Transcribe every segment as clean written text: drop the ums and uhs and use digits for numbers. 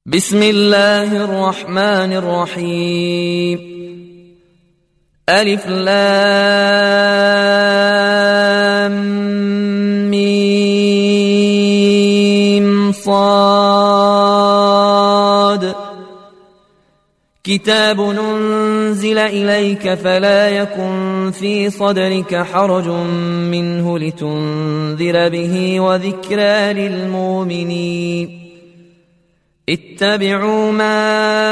بسم الله الرحمن الرحيم. ألف لام ميم صاد. كتاب أنزل إليك فلا يكن في صدرك حرج منه لتنذر به وذكرى للمؤمنين. اتبعوا ما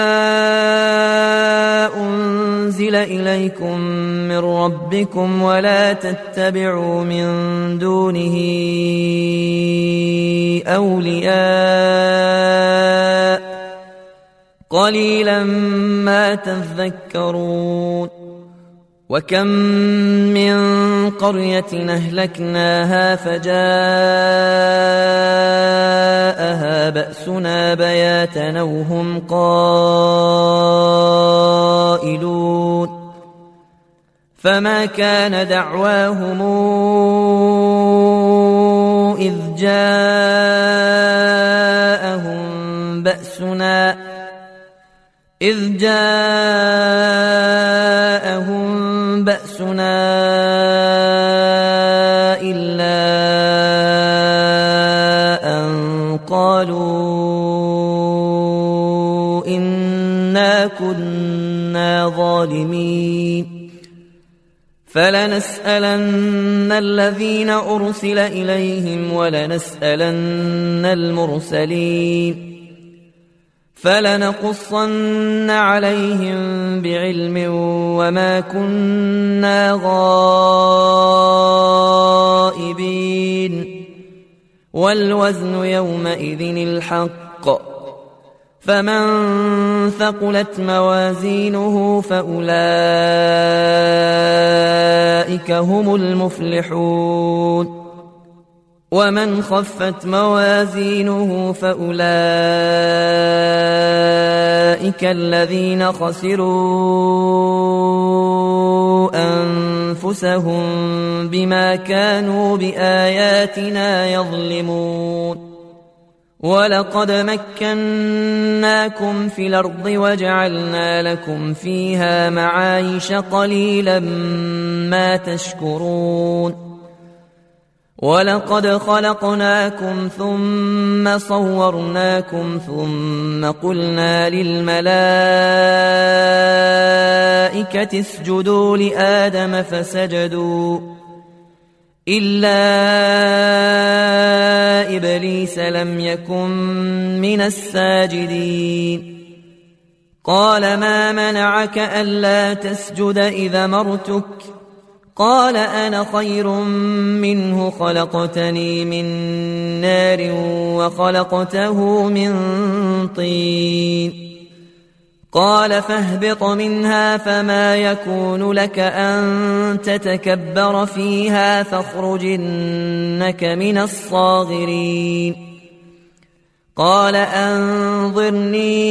أنزل إليكم من ربكم ولا تتبعوا من دونه أولياء قليلا ما تذكرون. وكم من قرية أهلكناها فجاءها بأسنا بياتا وهم قائلون. فما كان دعواهم إذ جاءهم بأسنا إلا أن قالوا إنا كنا ظالمين. فلنسألن الذين أرسل إليهم ولنسألن المرسلين. فلنقصن عليهم بعلم وما كنا غائبين. والوزن يومئذ الحق. فمن ثقلت موازينه فأولئك هم المفلحون. ومن خفت موازينه فأولئك الذين خسروا أنفسهم بما كانوا بآياتنا يظلمون. ولقد مكناكم في الأرض وجعلنا لكم فيها معايش قليلا ما تشكرون. ولقد خلقناكم ثم صورناكم ثم قلنا للملائكة اسجدوا لآدم فسجدوا إلا إبليس لم يكن من الساجدين. قال ما منعك ألا تسجد إذا أمرتك؟ قال أنا خير منه خلقتني من نار وخلقته من طين. قال فاهبط منها فما يكون لك أن تتكبر فيها فاخرج إنك من الصاغرين. قال أنظرني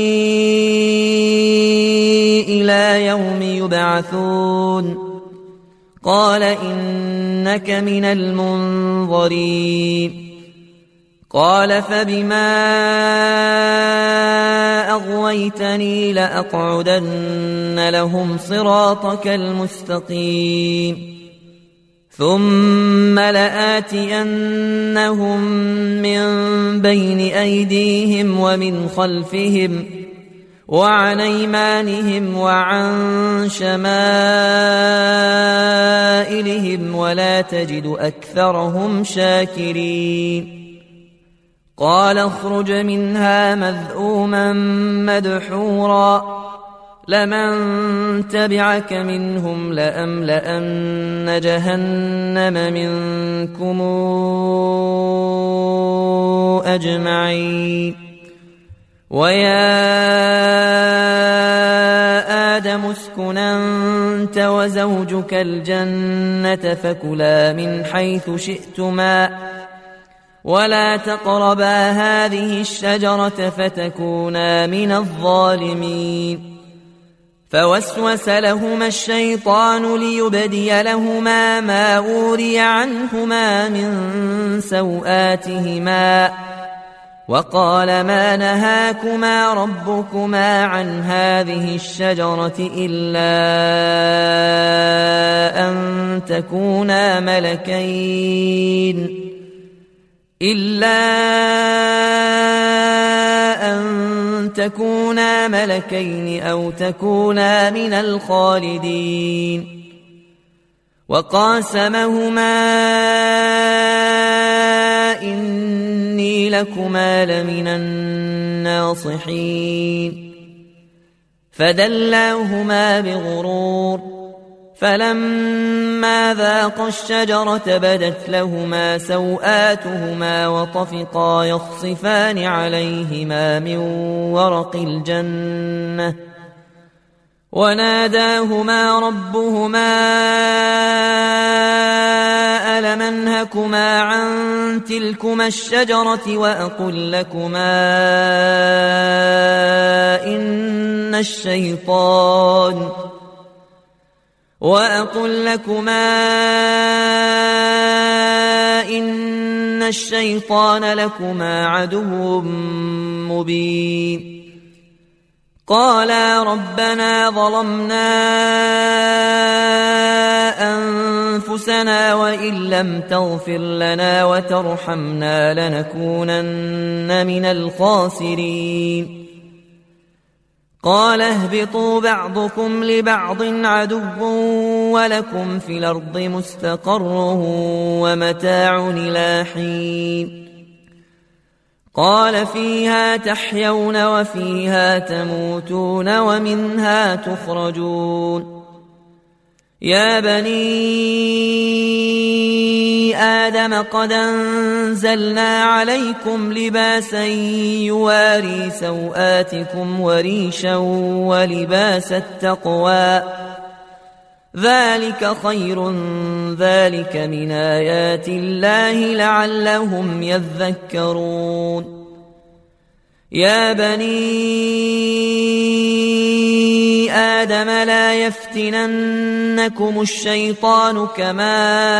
إلى يوم يبعثون. قال إنك من المنظرين. قال فبما أغويتني لأقعدن لهم صراطك المستقيم ثم لآتينهم من بين أيديهم ومن خلفهم وعن أيمانهم وعن شمائلهم ولا تجد أكثرهم شاكرين. قال اخرج منها مذءوما مدحورا لمن تبعك منهم لأملأن جهنم منكم أجمعين. ويا آدم اسكن أنت وزوجك الجنة فكلا من حيث شئتما ولا تقربا هذه الشجرة فتكونا من الظالمين. فوسوس لهما الشيطان ليبدي لهما ما أوري عنهما من سوآتهما وقال ما نهاكما ربكما عن هذه الشجرة إلا أن تكونا ملكين أو تكونا من الخالدين وقاسمهما إني لكما لمن الناصحين فدلاهما بغرور فلما ذاقا الشجرة بدت لهما سوآتهما وطفقا يخصفان عليهما من ورق الجنة وناداهما ربهما ألم أنهكما عن تلكما الشجرة وأقل لكما إن الشيطان لكما عدو مبين قالا ربنا ظلمنا أنفسنا وإن لم تغفر لنا وترحمنا لنكونن من الخاسرين قال اهبطوا بعضكم لبعض عدو ولكم في الأرض مستقر ومتاع إلى حين قال فيها تحيون وفيها تموتون ومنها تخرجون يا بني آدم قد أنزلنا عليكم لباسا يواري سوآتكم وريشا ولباس التقوى ذلك خير ذلك من آيات الله لعلهم يذكرون يا بني آدم لا يفتننكم الشيطان كما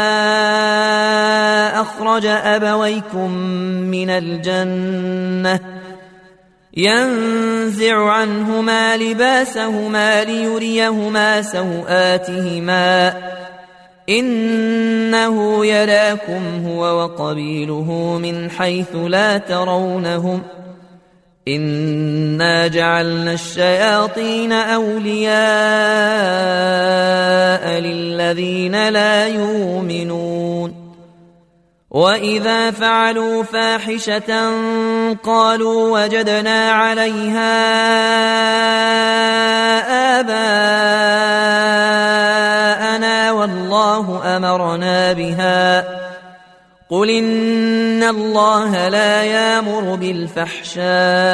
أخرج أبويكم من الجنة ينزع عنهما لباسهما ليريهما سوآتهما إنه يراكم هو وقبيله من حيث لا ترونهم إنا جعلنا الشياطين أولياء للذين لا يؤمنون وإذا فعلوا فاحشة قالوا وجدنا عليها آباءنا والله أمرنا بها قل إن الله لا يأمر بالفحشاء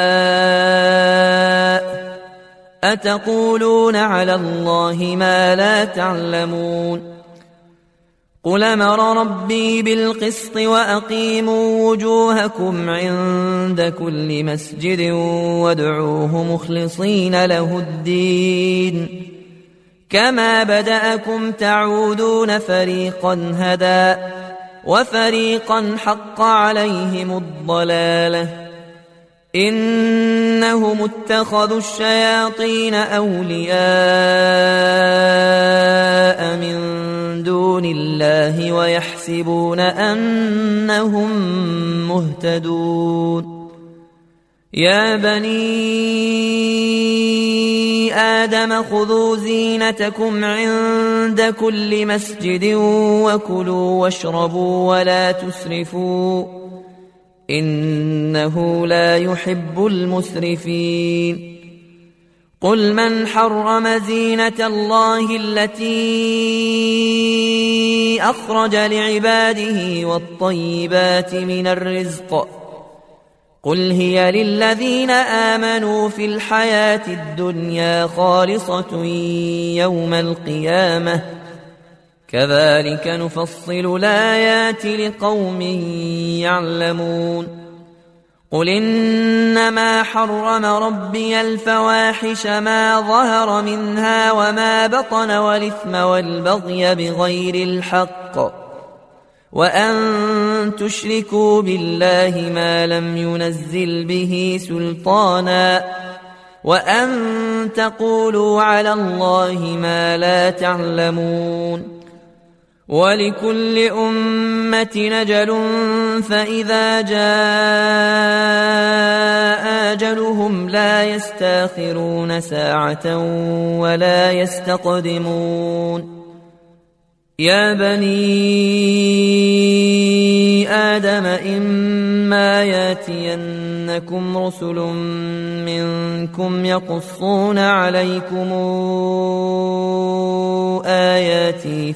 أتقولون على الله ما لا تعلمون قل أمر ربي بالقسط وأقيموا وجوهكم عند كل مسجد وادعوه مخلصين له الدين كما بدأكم تعودون فريقا هدى وفريقا حق عليهم الضلالة إنهم اتخذوا الشياطين أولياء من دون الله ويحسبون أنهم مهتدون يا بني آدم خذوا زينتكم عند كل مسجد وكلوا واشربوا ولا تسرفوا إنه لا يحب المسرفين قل من حرم زينة الله التي أخرج لعباده والطيبات من الرزق قل هي للذين آمنوا في الحياة الدنيا خالصة يوم القيامة كذلك نفصل الآيات لقوم يعلمون قل إنما حرم ربي الفواحش ما ظهر منها وما بطن والإثم والبغي بغير الحق وأن تشركوا بالله ما لم ينزل به سلطانا وأن تقولوا على الله ما لا تعلمون ولكل أمة أجل فإذا جاء أجلهم لا يستأخرون ساعة ولا يستقدمون يا بني آدم إما ياتينكم رسل منكم يقصون عليكم آياتي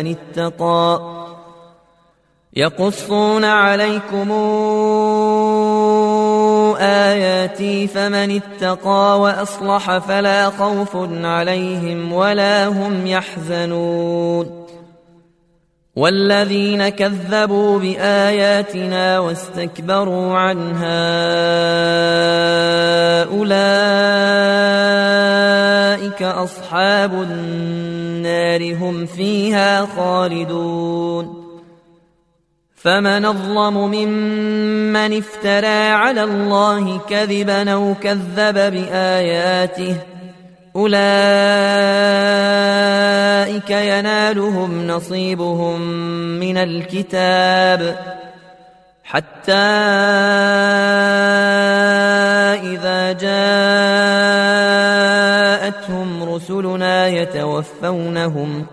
فمن اتقى وأصلح فلا خوف عليهم ولا هم يحزنون والذين كذبوا بآياتنا واستكبروا عنها أولئك أصحاب النار هم فيها خالدون فمن أظلم ممن افترى على الله كذبا أو كذب بآياته أولئك ينالهم نصيبهم من الكتاب حتى إذا جاءتهم رسلنا يتوفونهم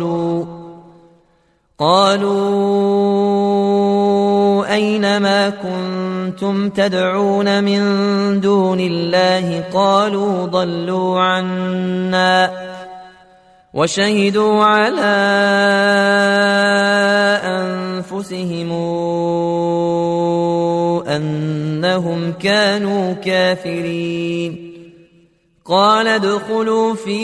قالوا أين ما كنتم تدعون من دون الله قالوا ضلوا عنا وشهدوا على أنفسهم أنهم كانوا كافرين قال ادخلوا في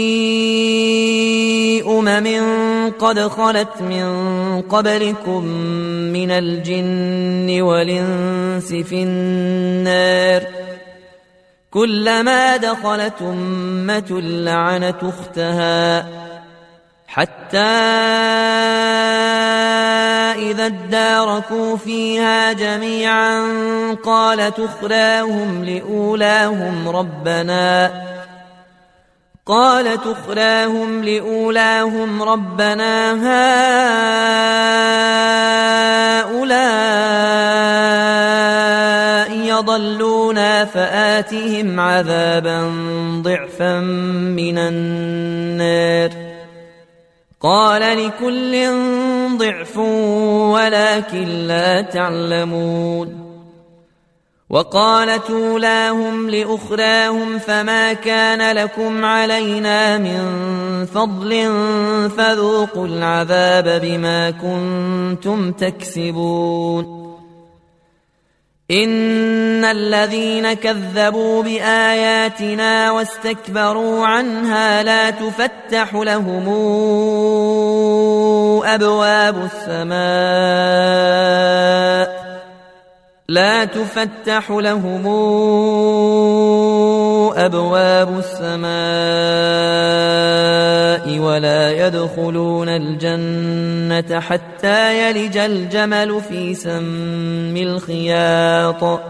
قد خلت من قبلكم من الجن والإنس في النار كلما دخلت أمة لعنت أختها حتى إذا اداركوا فيها جميعا قالت أخراهم لأولاهم ربنا هؤلاء يضلونا فآتهم عذابا ضعفا من النار قال لكل ضعف ولكن لا تعلمون وقالت أولاهم لأخراهم فما كان لكم علينا من فضل فذوقوا العذاب بما كنتم تكسبون إن الذين كذبوا بآياتنا واستكبروا عنها لا تفتح لهم أبواب السماء ولا يدخلون الجنة حتى يلج الجمل في سم الخياط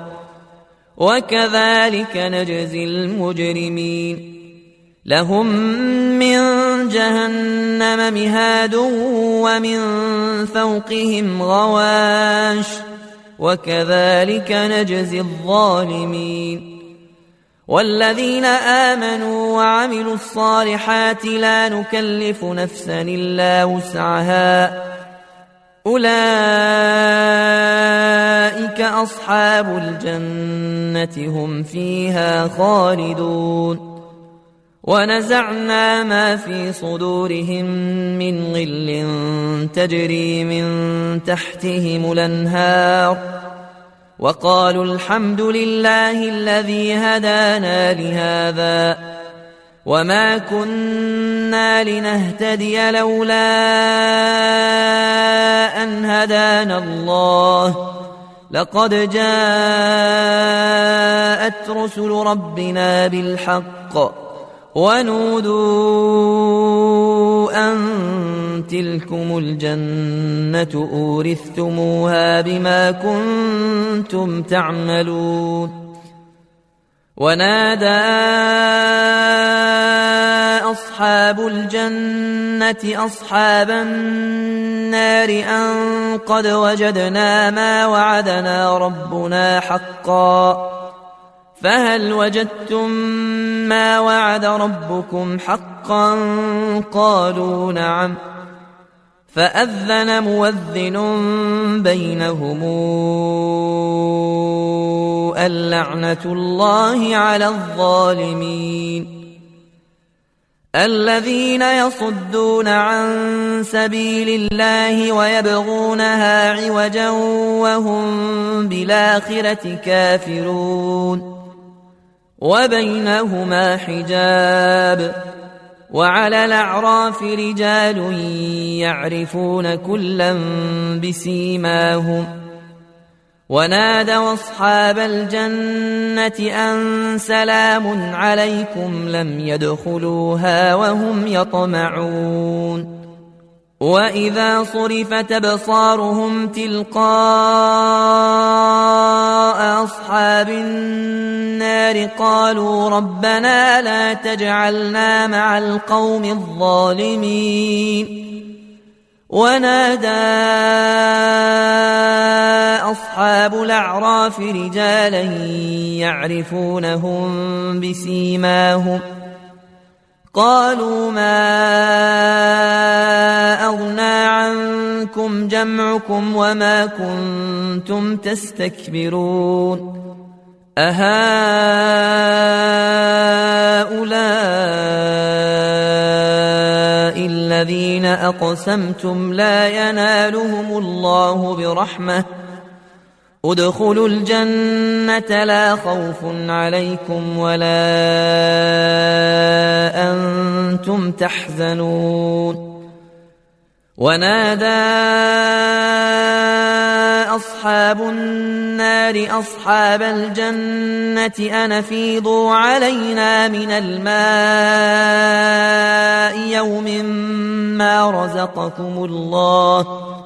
وكذلك نجزي المجرمين لهم من جهنم مهاد ومن فوقهم غواش وكذلك نجزي الظالمين والذين آمنوا وعملوا الصالحات لا نكلف نفسا إلا وسعها أولئك أصحاب الجنة هم فيها خالدون ونزعنا ما في صدورهم من غل تجري من تحتهم الأنهار وقالوا الحمد لله الذي هدانا لهذا وما كنا لنهتدي لولا أن هدانا الله لقد جاءت رسل ربنا بالحق ونودوا أن تلكم الجنة أورثتموها بما كنتم تعملون ونادى أصحاب الجنة أصحاب النار أن قد وجدنا ما وعدنا ربنا حقا فهل وجدتم ما وعد ربكم حقا قالوا نعم فأذن مؤذن بينهم اللعنة الله على الظالمين الذين يصدون عن سبيل الله ويبغونها عوجا وهم بالآخرة كافرون وبينهما حجاب وعلى الأعراف رجال يعرفون كلا بسيماهم ونادوا أصحاب الجنة أن سلام عليكم لم يدخلوها وهم يطمعون وإذا صرفت أبصارهم تلقاء أصحاب النار قالوا ربنا لا تجعلنا مع القوم الظالمين ونادى أصحاب الأعراف رجالا يعرفونهم بسيماهم قالوا ما أغنى عنكم جمعكم وما كنتم تستكبرون أهؤلاء الذين أقسمتم لا ينالهم الله برحمة ادخلوا الجنة لا خوف عليكم ولا أنتم تحزنون ونادى أصحاب النار أصحاب الجنة أن أفيضوا علينا من الماء يوم ما رزقكم الله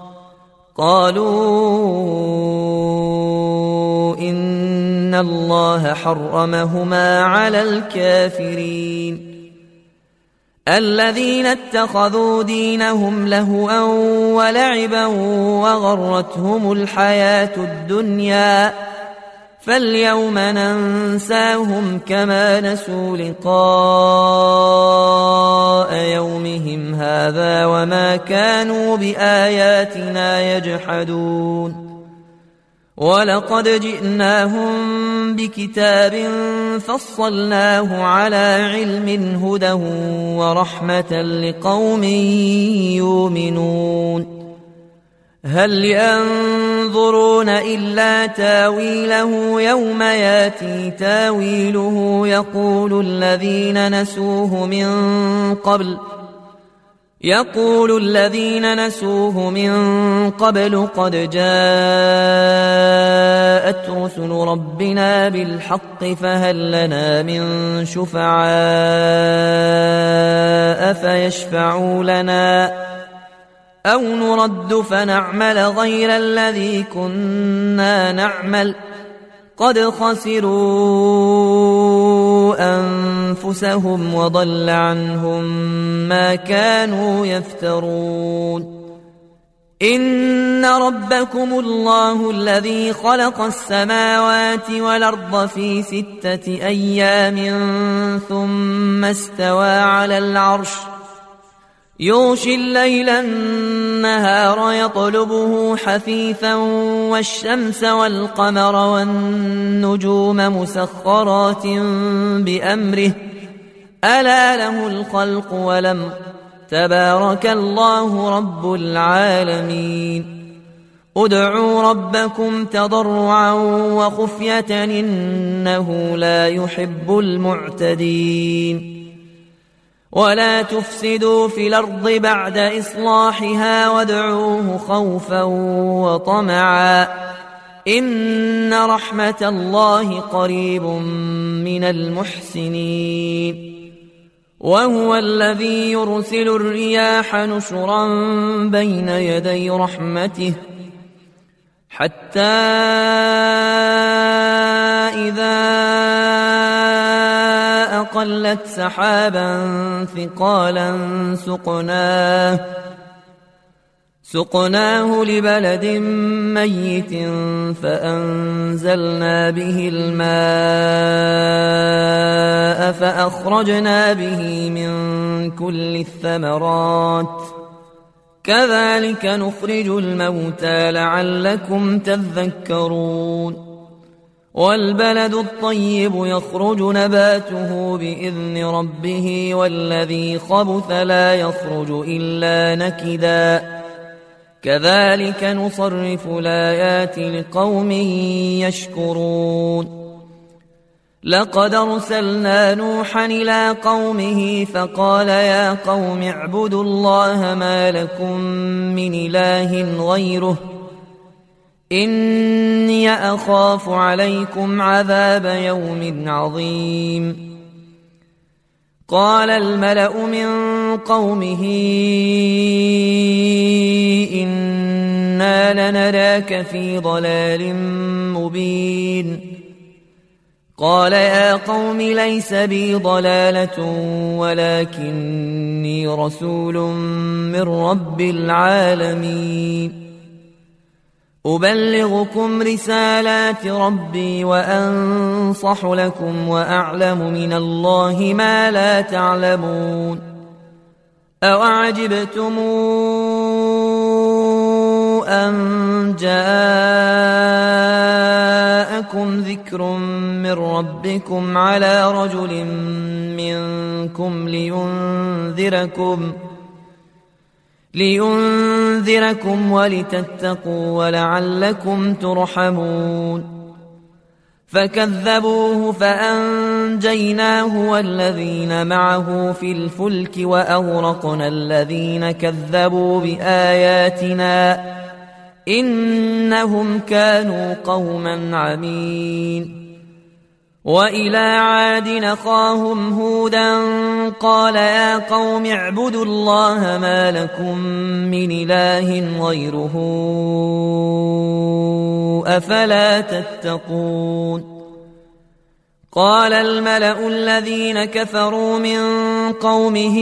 قالوا إن الله حرمهما على الكافرين الذين اتخذوا دينهم لهوا ولعبا وغرتهم الحياة الدنيا فاليوم ننساهم كما نسوا لقاء يومهم هذا وما كانوا بآياتنا يجحدون ولقد جئناهم بكتاب فصلناه على علم هدى ورحمة لقوم يؤمنون هل ينظرون إلا تاويله يوم ياتي تاويله يقول الذين نسوه من قبل قد جاءت رسل ربنا بالحق فهل لنا من شفعاء فيشفعوا لنا أو نرد فنعمل غير الذي كنا نعمل قد خسروا أنفسهم وضل عنهم ما كانوا يفترون إن ربكم الله الذي خلق السماوات والأرض في 6 أيام ثم استوى على العرش يغشي الليل النهار يطلبه حثيثا والشمس والقمر والنجوم مسخرات بأمره ألا له الخلق والأمر تبارك الله رب العالمين ادعوا ربكم تضرعا وخفية إنه لا يحب المعتدين ولا تفسدوا في الأرض بعد إصلاحها وادعوه خوفا وطمعا إن رحمة الله قريب من المحسنين وهو الذي يرسل الرياح نشرا بين يدي رحمته حتى إذا أقلت سحابا ثقالا سقناه لبلد ميت فأنزلنا به الماء فأخرجنا به من كل الثمرات كذلك نخرج الموتى لعلكم تذكرون والبلد الطيب يخرج نباته بإذن ربه والذي خبث لا يخرج إلا نكدا كذلك نصرف الآيات لقوم يشكرون لقد أرسلنا نوحا إلى قومه فقال يا قوم اعبدوا الله ما لكم من إله غيره إني أخاف عليكم عذاب يوم عظيم قال الملأ من قومه إنا لنراك في ضلال مبين قال يا قوم ليس بي ضلالة ولكني رسول من رب العالمين أبلغكم رسالات ربي وأنصح لكم وأعلم من الله ما لا تعلمون أوعجبتم أن جاءكم ذكر من ربكم على رجل منكم لينذركم ولتتقوا ولعلكم ترحمون فكذبوه فأنجيناه والذين معه في الفلك وأغرقنا الذين كذبوا بآياتنا إنهم كانوا قوما عمين وإلى عاد أخاهم هودا قال يا قوم اعبدوا الله ما لكم من إله غيره أفلا تتقون قال الملأ الذين كفروا من قومه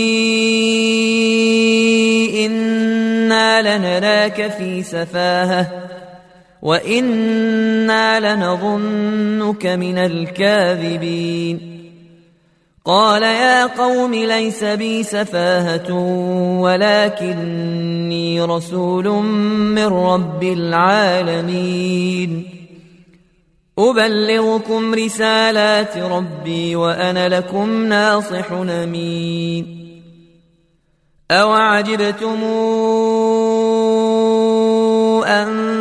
إنا لنراك في سفاهة وإنا لنظنك من الكاذبين قال يا قوم ليس بي سفاهة ولكني رسول من رب العالمين أبلغكم رسالات ربي وأنا لكم ناصح أمين أوعجبتم أن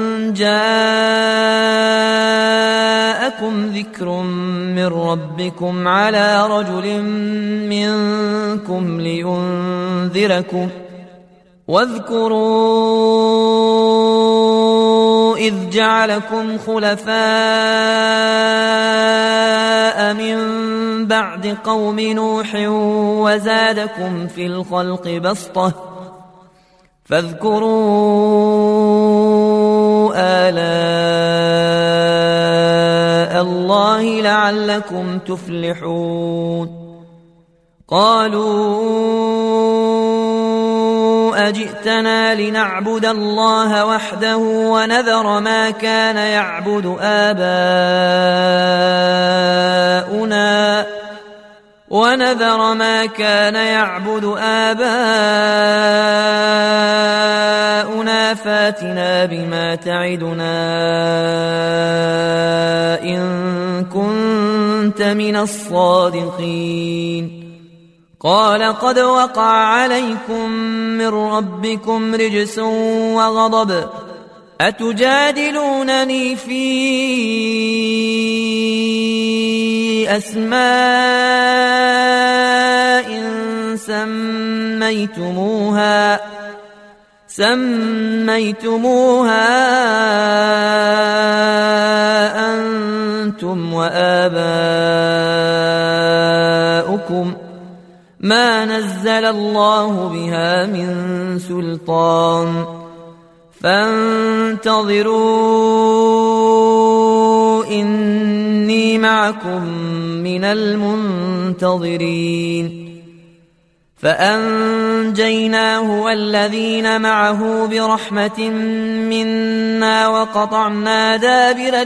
جاءكم ذكر من ربكم على رجل منكم لينذركم واذكروا إذ جعلكم خلفاء من بعد قوم نوح وزادكم في الخلق بسطة فاذكروا آلاء الله لعلكم تفلحون قالوا أجئتنا لنعبد الله وحده ونذر ما كان يعبد آباؤنا فاتنا بما تعدنا إن كنت من الصادقين قال قد وقع عليكم من ربكم رجس وغضب أتجادلونني في أسماء سميتموها أنتم وآباؤكم ما نزل الله بها من سلطان فانتظروا إني معكم من المنتظرين فأنجيناه والذين معه برحمة منا وقطعنا دابر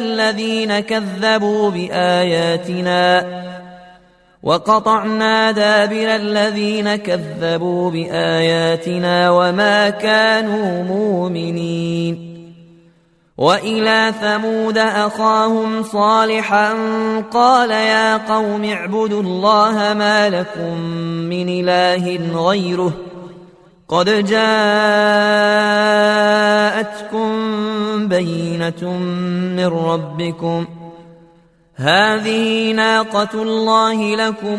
الذين كذبوا بآياتنا وما كانوا مؤمنين وإلى ثمود أخاهم صالحا قال يا قوم اعبدوا الله ما لكم من إله غيره قد جاءتكم بينة من ربكم هذه ناقة الله لكم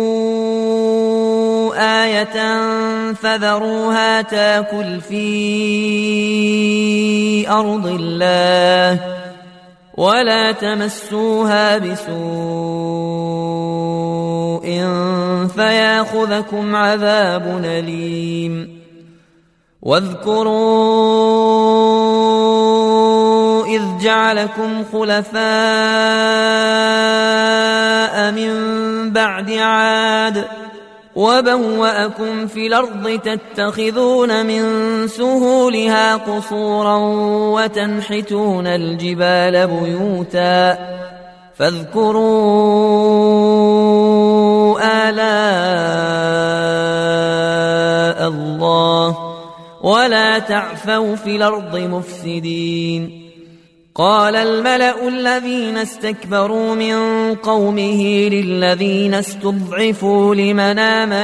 آية فذروها تاكل في أرض الله ولا تمسوها بسوء فياخذكم عذاب أليم واذكروا إذ جعلكم خلفاء من بعد عاد وبوأكم في الأرض تتخذون من سهولها قصورا وتنحتون الجبال بيوتا فاذكروا آلاء الله ولا تعثوا في الأرض مفسدين قال الملأ الذين استكبروا من قومه للذين استضعفوا لمن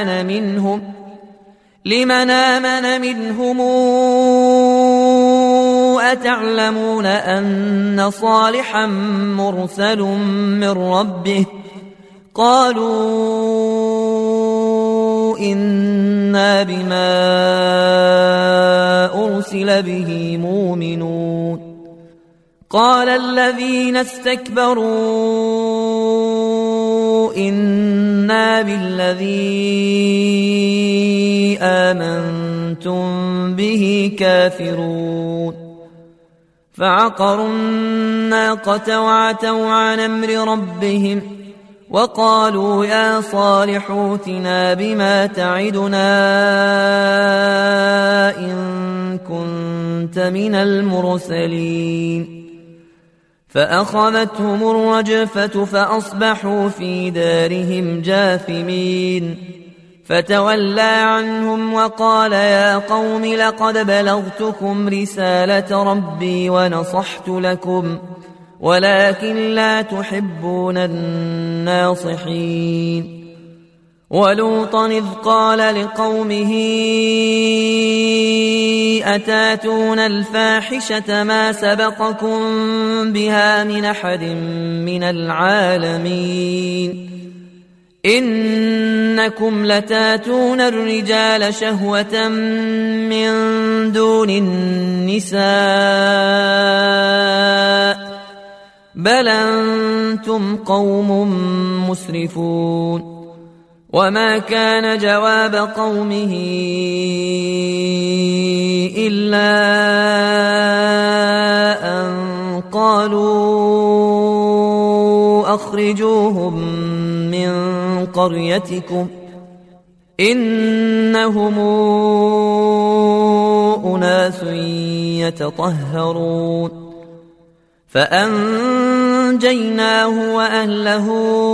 آمن منهم أتعلمون أن صالحا مرسل من ربه قالوا إنا بما أرسل به مؤمنون قال الذين استكبروا إنا بالذي آمنتم به كافرون فعقروا الناقة وعتوا عن أمر ربهم وقالوا يا صالح ائتنا بما تعدنا إن كنت من المرسلين فأخذتهم الرجفة فأصبحوا في دارهم جاثمين فتولى عنهم وقال يا قوم لقد بلغتكم رسالة ربي ونصحت لكم ولكن لا تحبون الناصحين ولوطا إذ قال لقومه أتاتون الفاحشة ما سبقكم بها من أحد من العالمين إنكم لتاتون الرجال شهوة من دون النساء بل أنتم قوم مسرفون وما كان جواب قومه إلا أن قالوا أخرجوهم من قريتكم إنهم أناس يتطهرون فأنجيناه وأهله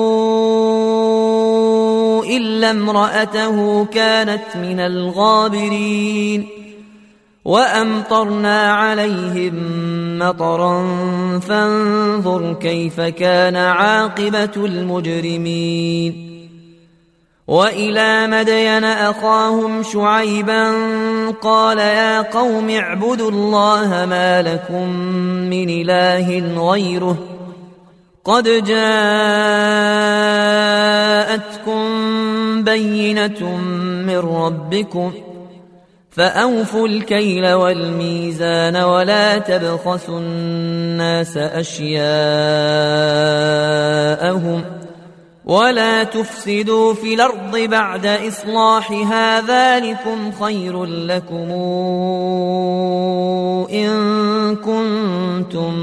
إلا امرأته كانت من الغابرين وأمطرنا عليهم مطرا فانظر كيف كان عاقبة المجرمين وإلى مدين أخاهم شعيبا قال يا قوم اعبدوا الله ما لكم من إله غيره قد جاءتكم بينة من ربكم فأوفوا الكيل والميزان ولا تبخسوا الناس أشياءهم ولا تفسدوا في الأرض بعد إصلاحها ذلكم خير لكم إن كنتم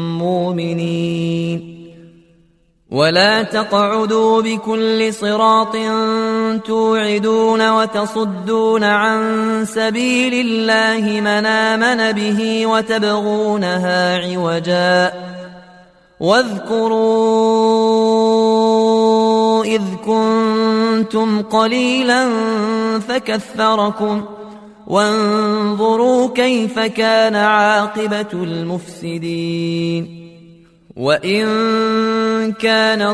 مؤمنين ولا تقعدوا بكل صراط توعدون وتصدون عن سبيل الله من آمن به وتبغونها عوجا واذكروا إذ كنتم قليلا فكثركم وانظروا كيف كان عاقبة المفسدين وإن كان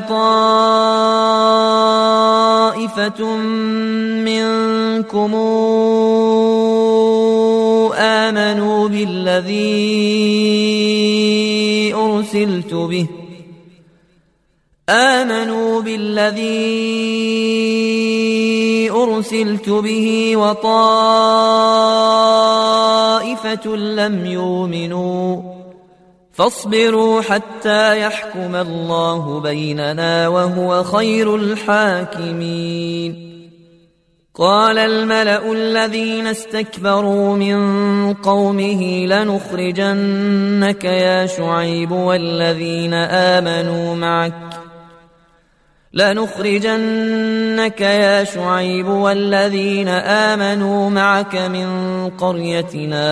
طائفة منكم آمنوا بالذي أرسلت به وطائفة لم يؤمنوا فاصبروا حتى يحكم الله بيننا وهو خير الحاكمين قال الملأ الذين استكبروا من قومه لنخرجنك يا شعيب والذين آمنوا معك من قريتنا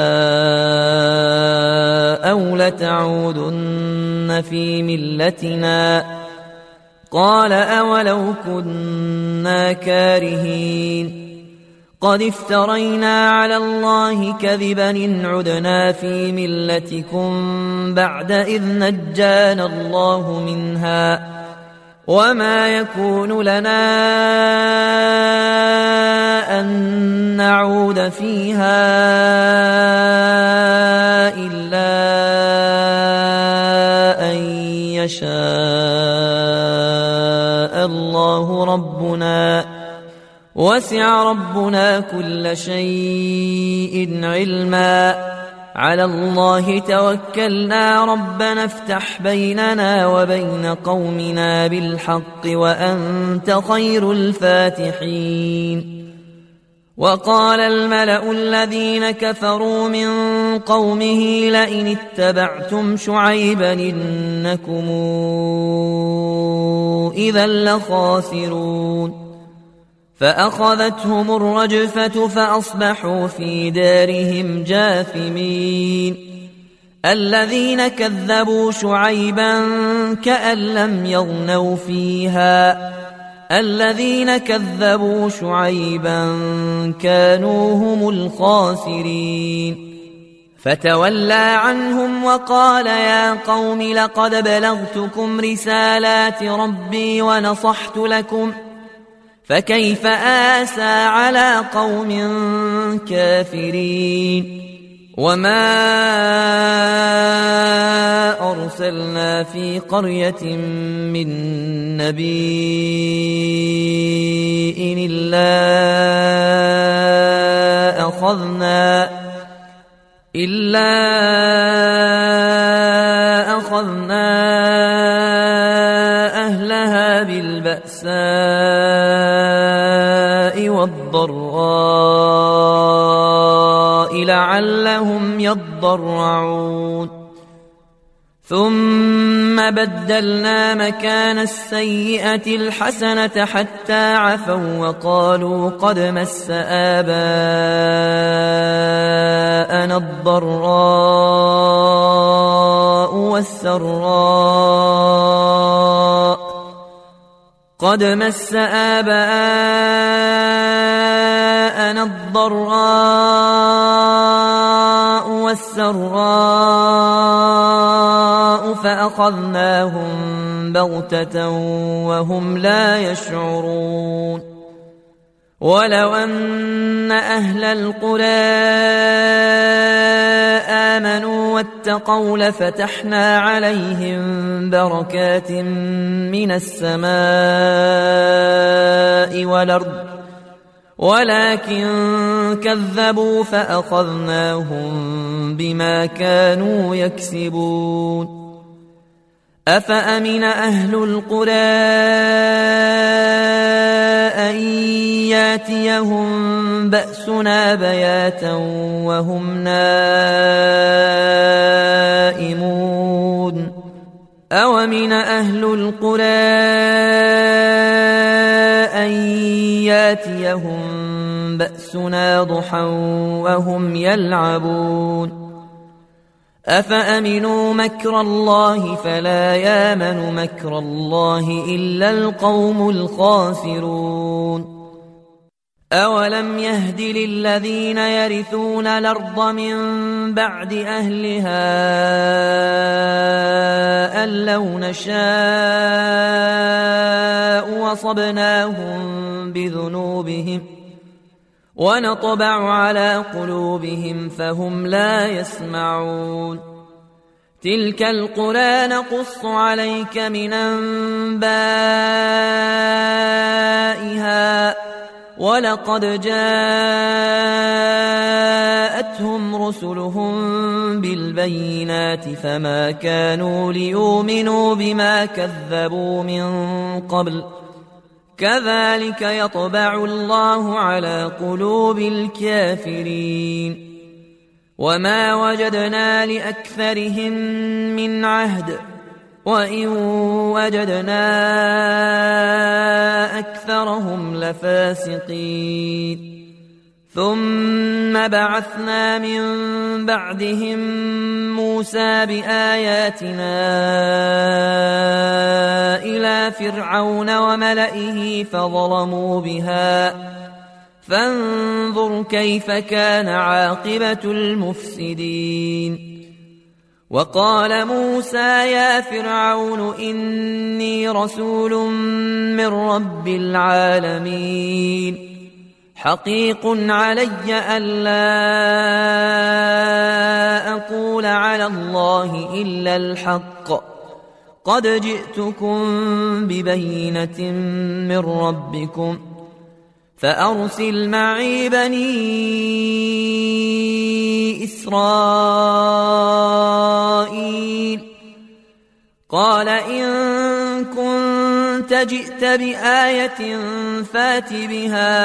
أو لتعودن في ملتنا قال أولو كنا كارهين قد افترينا على الله كذبا إن عدنا في ملتكم بعد إذ نجانا الله منها وما يكون لنا أن نعود فيها إلا أن يشاء الله ربنا وسع ربنا كل شيء علما على الله توكلنا ربنا افتح بيننا وبين قومنا بالحق وأنت خير الفاتحين وقال الملأ الذين كفروا من قومه لئن اتبعتم شعيبا إنكم إذا لخاسرون فأخذتهم الرجفة فأصبحوا في دارهم جاثمين الذين كذبوا شعيبا كأن لم يغنوا فيها الذين كذبوا شعيبا كانوا هم الخاسرين فتولى عنهم وقال يا قوم لقد بلغتكم رسالات ربي ونصحت لكم فكيف آسى على قوم كافرين وما أرسلنا في قرية من نبي إلا أخذنا أهلها بالبأساء والضراء لعلهم يضرعون ثم بدلنا مكان السيئة الحسنة حتى عفوا وقالوا قد مس آباءنا الضراء والسراء فأخذناهم بغتة وهم لا يشعرون ولو أن أهل القرى آمنوا واتقوا لفتحنا عليهم بركات من السماء والأرض ولكن كذبوا فأخذناهم بما كانوا يكسبون أفأمن أهل القرى أن ياتيهم بأسنا بياتا وهم نائمون أومن أهل القرى أن ياتيهم بأسنا ضحى وهم يلعبون أفأمنوا مكر الله فلا يامن مكر الله إلا القوم الخاسرون أولم يهد للذين يرثون الأرض من بعد أهلها أن لو نشاء وصبناهم بذنوبهم ونطبع على قلوبهم فهم لا يسمعون تلك القرى نقص عليك من أنبائها ولقد جاءتهم رسلهم بالبينات فما كانوا ليؤمنوا بما كذبوا من قبل كذلك يطبع الله على قلوب الكافرين وما وجدنا لأكثرهم من عهد وإن وجدنا أكثرهم لفاسقين ثم بعثنا من بعدهم موسى بآياتنا إلى فرعون وملئه فظلموا بها فانظر كيف كان عاقبة المفسدين وقال موسى يا فرعون إني رسول من رب العالمين حقيق علي ألا أقول على الله إلا الحق قد جئتكم ببينة من ربكم فأرسل معي بني إسرائيل قال إن كنت جئت بآية فات بها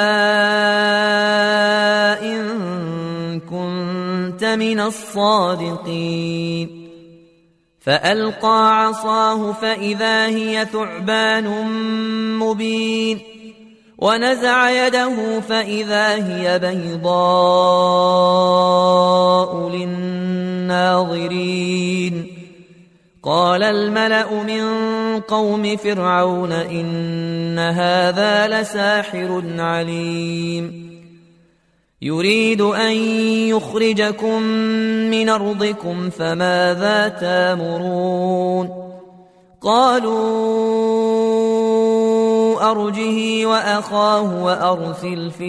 إن كنت من الصادقين فألقى عصاه فإذا هي ثعبان مبين ونزع يده فإذا هي بيضاء للناظرين قال الملأ من قوم فرعون إن هذا لساحر عليم يريد أن يخرجكم من أرضكم فماذا تأمرون قالوا أرجه وأخاه وأرسل في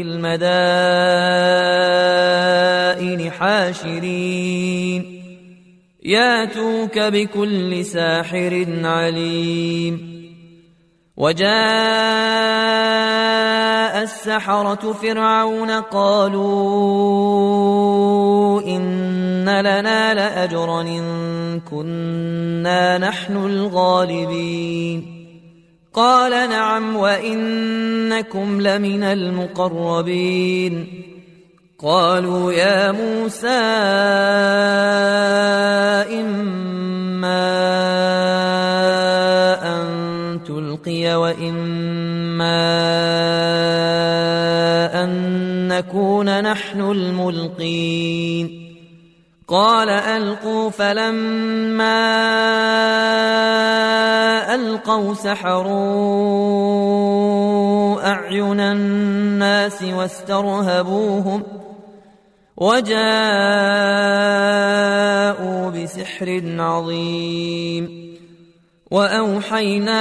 المدائن حاشرين ياتوك بكل ساحر عليم وجاء السحرة فرعون قالوا إن لنا لأجرا إن كنا نحن الغالبين قال نعم وإنكم لمن المقربين قالوا يا موسى إما أن تلقي وإما أن نكون نحن الملقين قال ألقوا فلما ألقوا سحروا أعين الناس واسترهبوهم وجاءوا بسحر عظيم وأوحينا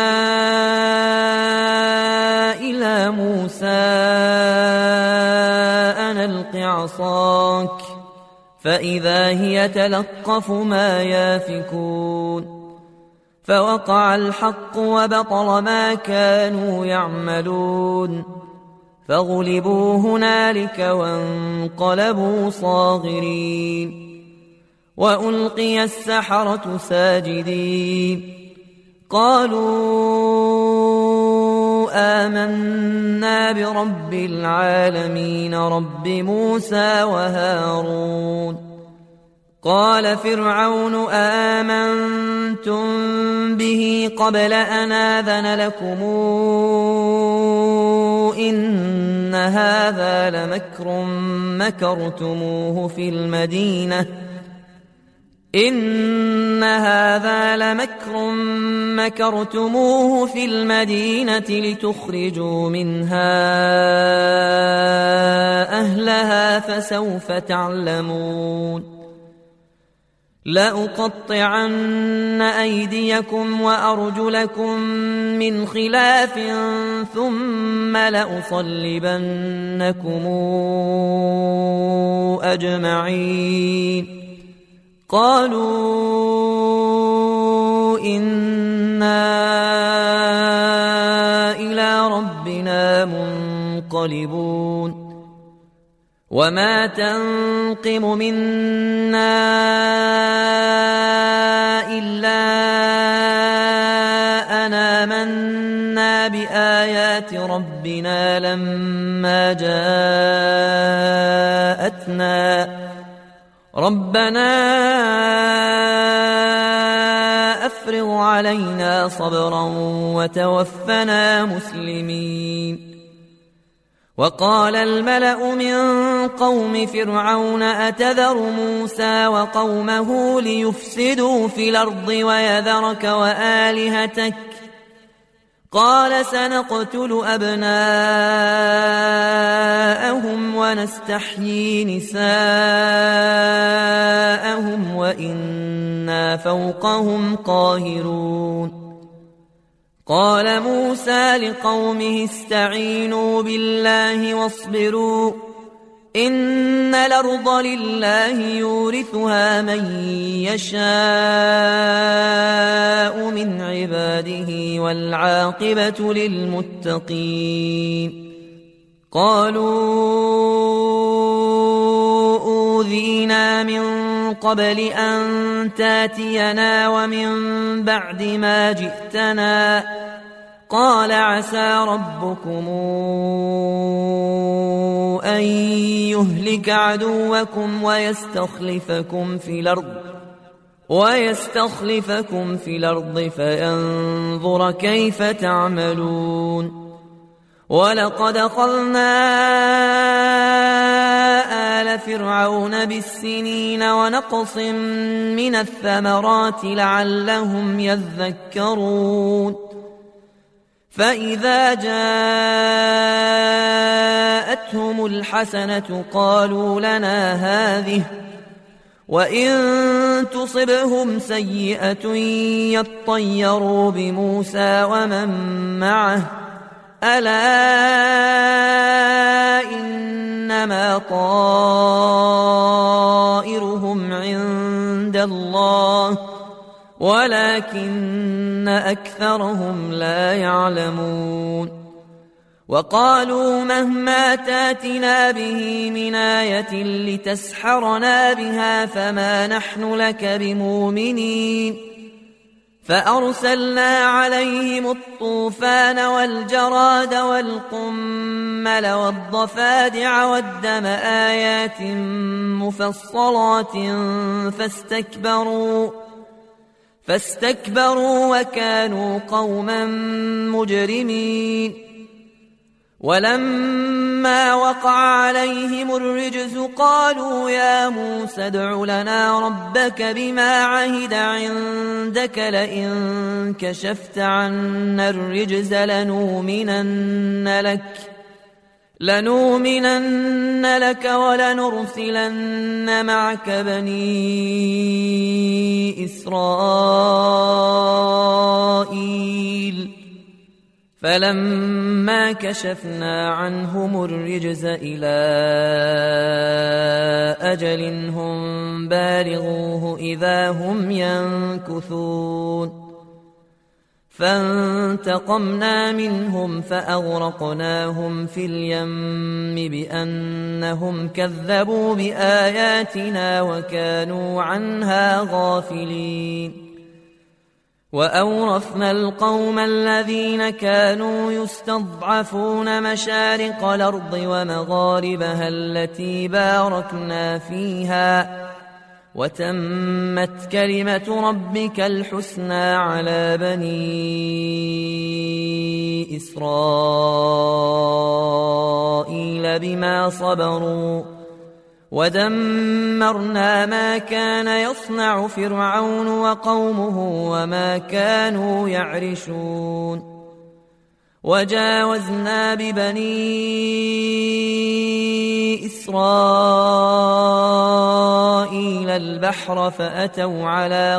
إلى موسى أن ألق عصاك فإذا هي تلقف ما يافكون فوقع الحق وبطل ما كانوا يعملون فغلبوا هنالك وانقلبوا صاغرين وألقي السحرة ساجدين قالوا آمنا برب العالمين رب موسى وهارون. قال فرعون آمنتم به قبل أن آذن لكم إن هذا لمكر مكرتموه في المدينة لتخرجوا منها أهلها فسوف تعلمون. لأقطعن أيديكم وأرجلكم من خلاف ثم لأصلبنكم أجمعين. قالوا إنا إلى ربنا منقلبون. وما تنقم منا إلا أن آمنا بآيات ربنا لما جاءتنا ربنا أفرغ علينا صبرا وتوفنا مسلمين. وقال الملأ من قوم فرعون أتذر موسى وقومه ليفسدوا في الأرض ويذرك وآلهتك قال سنقتل أبناءهم ونستحيي نساءهم وإنا فوقهم قاهرون. قال موسى لقومه استعينوا بالله واصبروا إن الأرض لله يورثها من يشاء من عباده والعاقبة للمتقين. قالوا أوذينا من قبل أن تاتينا ومن بعد ما جئتنا قال عسى ربكم أن يهلك عدوكم ويستخلفكم في الأرض فينظر كيف تعملون. ولقد أخذنا آل فرعون بالسنين ونقص من الثمرات لعلهم يذكرون. فإذا جاءتهم الحسنة قالوا لنا هذه وإن تصبهم سيئة يطيروا بموسى ومن معه ألا إنما طائرهم عند الله ولكن أكثرهم لا يعلمون. وقالوا مهما تاتنا به من آية لتسحرنا بها فما نحن لك بمؤمنين. فأرسلنا عليهم الطوفان والجراد والقمل والضفادع والدم آيات مفصلات فاستكبروا وكانوا قوما مجرمين. ولما وقع عليهم الرجز قالوا يا موسى ادع لنا ربك بما عهد عندك لئن كشفت عنا الرجز لنؤمنن لك ولنرسلن معك بني إسرائيل. فلما كشفنا عنهم الرجز إلى أجل هم بالغوه إذا هم ينكثون. فانتقمنا منهم فأغرقناهم في اليم بأنهم كذبوا بآياتنا وكانوا عنها غافلين. وأورثنا القوم الذين كانوا يستضعفون مشارق الأرض ومغاربها التي باركنا فيها وتمت كلمة ربك الحسنى على بني إسرائيل بما صبروا ودمرنا ما كان يصنع فرعون وقومه وما كانوا يعرشون وجاوزنا ببني إسرائيل البحر فأتوا على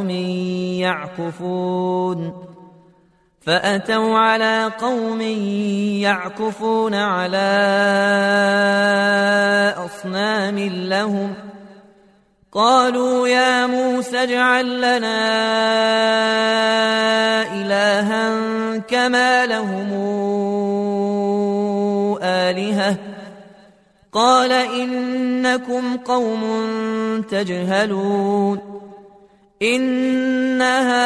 قوم يعكفون على أصنام لهم قالوا يا موسى اجعل لنا إلها كما لهم آلهة قال إنكم قوم تجهلون إن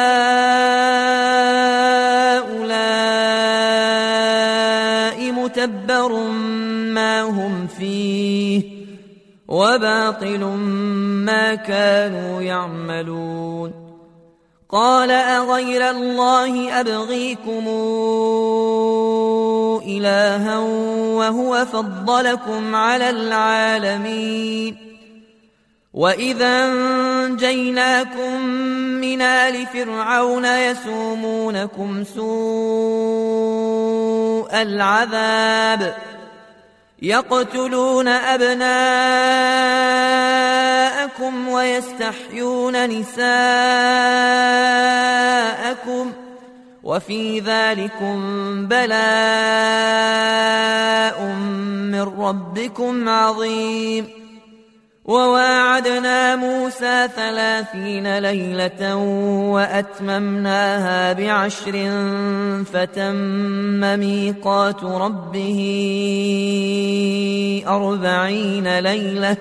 هؤلاء متبر ما هم فيه وباطل ما كانوا يعملون قال أغير الله أبغيكم إلها وهو فضلكم على العالمين وإذا أنجيناكم من آل فرعون يسومونكم سوء العذاب يقتلون أبناءكم ويستحيون نساءكم وفي ذلكم بلاء من ربكم عظيم وواعدنا موسى 30 ليلة وأتممناها ب10 فتم ميقات ربه 40 ليلة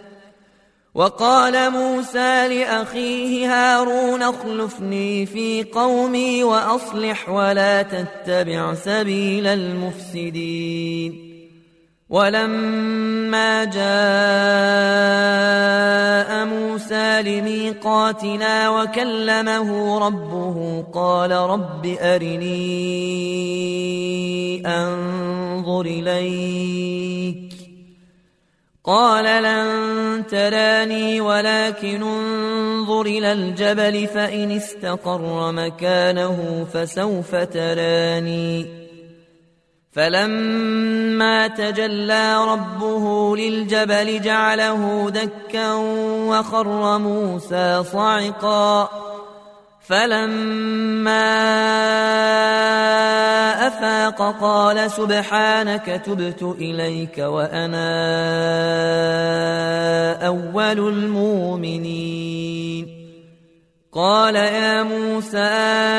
وقال موسى لأخيه هارون اخلفني في قومي وأصلح ولا تتبع سبيل المفسدين ولما جاء موسى لميقاتنا وكلمه ربه قال رب أرني أنظر إليك قال لن تراني ولكن انظر إلى الجبل فإن استقر مكانه فسوف تراني فلما تجلى ربه للجبل جعله دكا وخر موسى صعقا فلما أفاق قال سبحانك تبت إليك وأنا أول المؤمنين قال يا موسى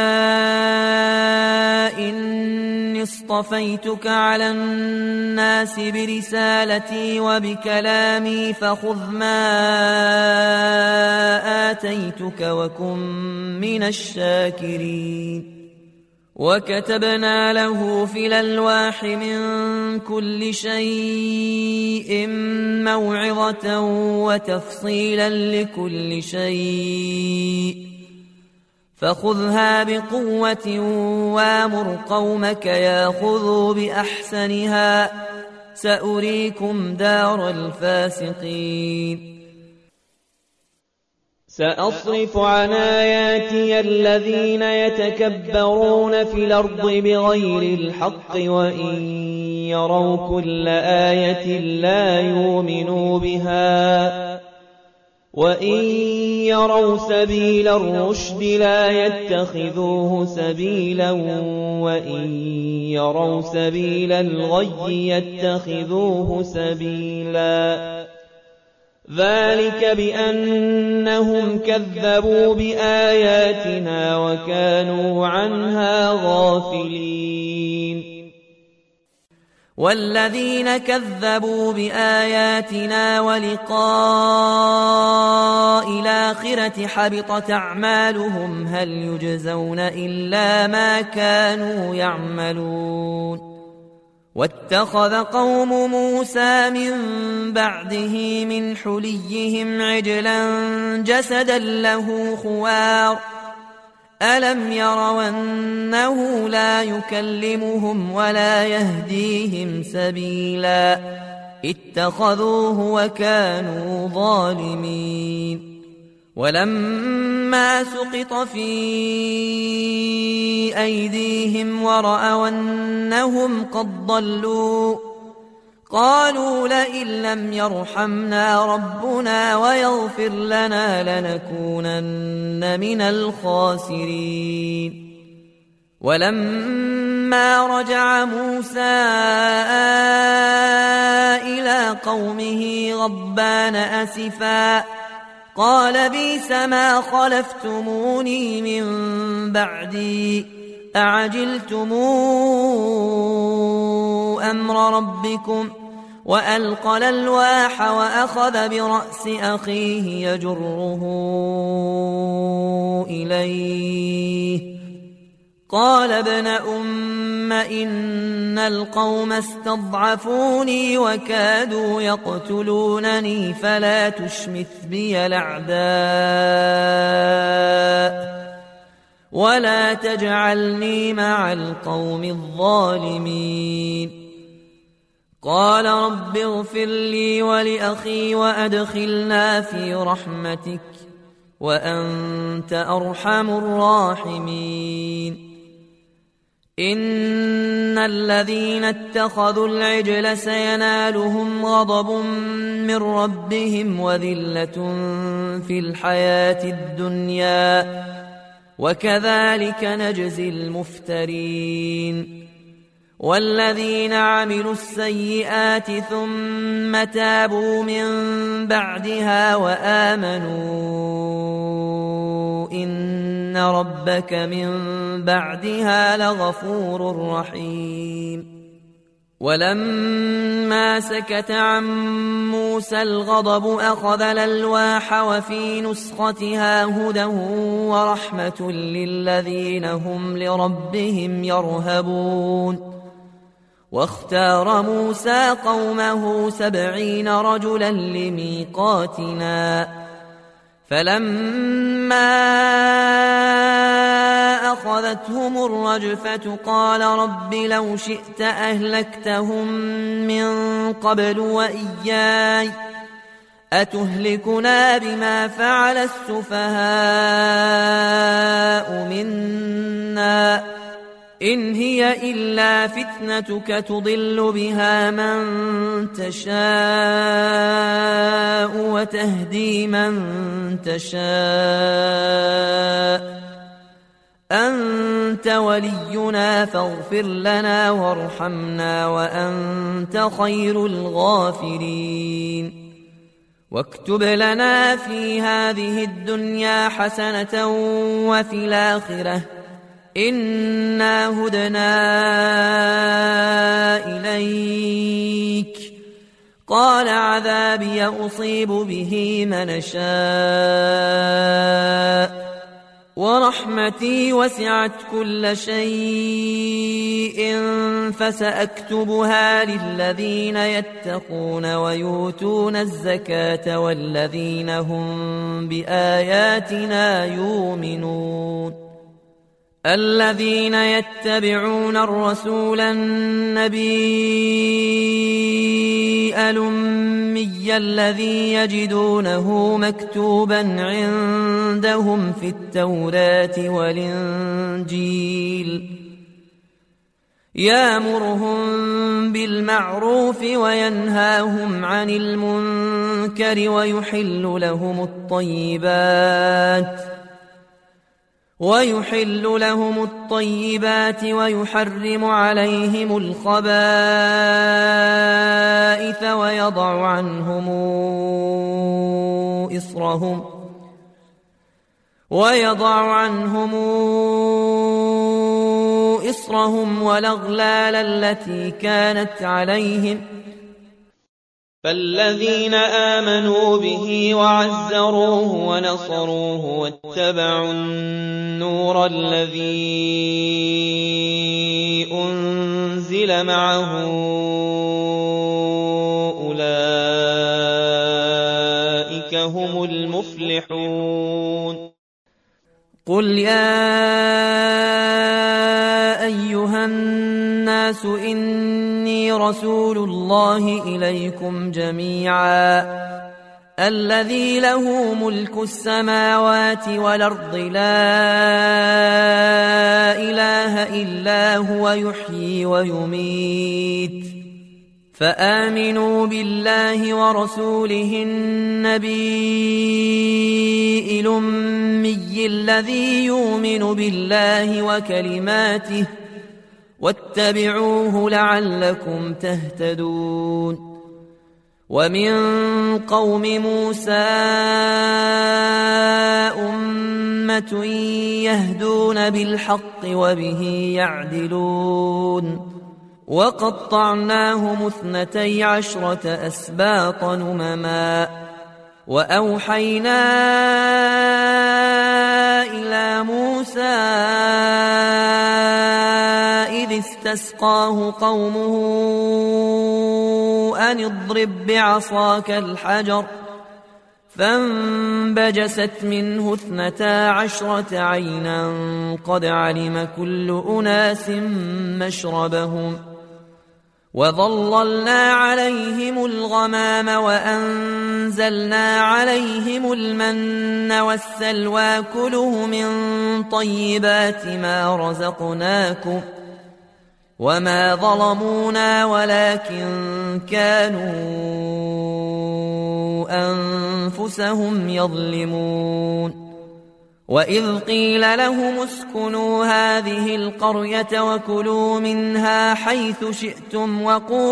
إني اصطفيتك على الناس برسالتي وبكلامي فخذ ما آتيتك وكن من الشاكرين وكتبنا له في الألواح من كل شيء موعظة وتفصيلا لكل شيء فخذها بقوة وامر قومك ياخذوا بأحسنها سأريكم دار الفاسقين سأصرف عن آياتي الذين يتكبرون في الأرض بغير الحق وإن يروا كل آية لا يؤمنوا بها وإن يروا سبيل الرشد لا يتخذوه سبيلا وإن يروا سبيل الغي يتخذوه سبيلا ذلك بأنهم كذبوا بآياتنا وكانوا عنها غافلين والذين كذبوا بآياتنا ولقاء الآخرة حبطت أعمالهم هل يجزون إلا ما كانوا يعملون واتخذ قوم موسى من بعده من حليهم عجلا جسدا له خوار ألم يروا أنه لا يكلمهم ولا يهديهم سبيلا اتخذوه وكانوا ظالمين ولما سقط في أيديهم ورأوا أنهم قد ضلوا قالوا لئن لم يرحمنا ربنا ويغفر لنا لنكونن من الخاسرين ولما رجع موسى إلى قومه غضبان أسفا قال بئس ما خلفتموني من بعدي أعجلتم أمر ربكم وألقى الألواح وأخذ برأس أخيه يجره إليه قال ابن أم إن القوم استضعفوني وكادوا يقتلونني فلا تشمت بي الأعداء ولا تجعلني مع القوم الظالمين قال رب اغفر لي ولأخي وأدخلنا في رحمتك وأنت أرحم الراحمين إن الذين اتخذوا العجل سينالهم غضب من ربهم وذلة في الحياة الدنيا وكذلك نجزي المفترين والذين عملوا السيئات ثم تابوا من بعدها وآمنوا إن ربك من بعدها لغفور رحيم ولما سكت عن موسى الغضب أخذ الألواح وفي نسختها هدى ورحمة للذين هم لربهم يرهبون واختار موسى قومه 70 رجلا لميقاتنا فلما أخذتهم الرجفة قال رب لو شئت أهلكتهم من قبل وإياي أتهلكنا بما فعل السفهاء منا إن هي إلا فتنتك تضل بها من تشاء وتهدي من تشاء أنت ولينا فاغفر لنا وارحمنا وأنت خير الغافرين واكتب لنا في هذه الدنيا حسنة وفي الآخرة إنا هدنا إليك قال عذابي أصيب به من شاء ورحمتي وسعت كل شيء فسأكتبها للذين يتقون ويؤتون الزكاة والذين هم بآياتنا يؤمنون الذين يتبعون الرسول النبي الأمي الذي يجدونه مكتوبا عندهم في التوراة والإنجيل يأمرهم بالمعروف وينهاهم عن المنكر ويحل لهم الطيبات ويحرم عليهم الخبائث ويضع عنهم إصرهم والأغلال التي كانت عليهم. فالذين آمنوا به وعزروه ونصروه واتبعوا النور الذي أنزل معه أولئك هم المفلحون. قل يا أيها الناس إني رسول الله إليكم جميعا الذي له ملك السماوات والأرض لا إله إلا هو يحيي ويميت فآمنوا بالله ورسوله النبي الأمي الذي يؤمن بالله وكلماته واتبعوه لعلكم تهتدون. ومن قوم موسى أمة يهدون بالحق وبه يعدلون وقطعناهم 12 أسباط أمما وأوحينا إلى موسى إذ استسقاه قومه أن اضرب بعصاك الحجر فانبجست منه 12 عينا قد علم كل أناس مشربهم وظللنا عليهم الغمام وأنزلنا عليهم المن والسلوى كلوا من طيبات ما رزقناكم وما ظلمونا ولكن كانوا أنفسهم يظلمون. وإذ قيل لهم اسكنوا هذه القرية وكلوا منها حيث شئتم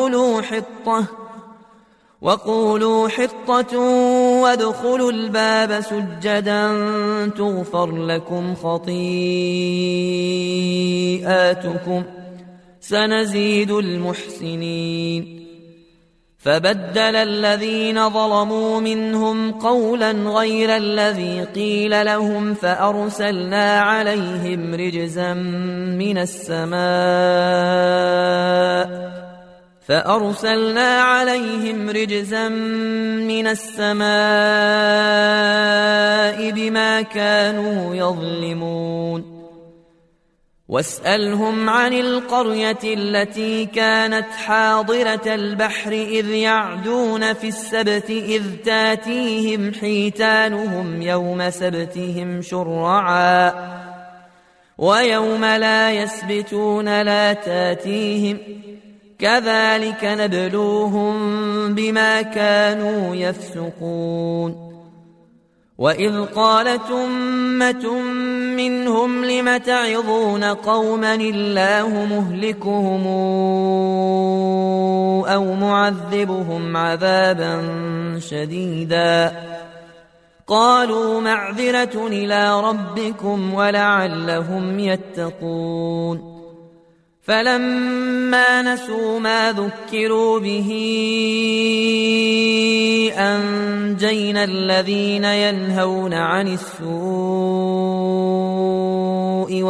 وقولوا حطة وادخلوا الباب سجدا تغفر لكم خطيئاتكم سنزيد المحسنين. فبدل الذين ظلموا منهم قولا غير الذي قيل لهم فأرسلنا عليهم رجزا من السماء بما كانوا يظلمون. واسألهم عن القرية التي كانت حاضرة البحر إذ يعدون في السبت إذ تاتيهم حيتانهم يوم سبتهم شرعا ويوم لا يسبتون لا تاتيهم كذلك نبلوهم بما كانوا يفسقون. وإذ قالت أمة منهم لم تعظون قوما الله مهلكهم أو معذبهم عذابا شديدا قالوا معذرة إلى ربكم ولعلهم يتقون. فلما نسوا ما ذكروا به أنجينا الذين ينهون عن السوء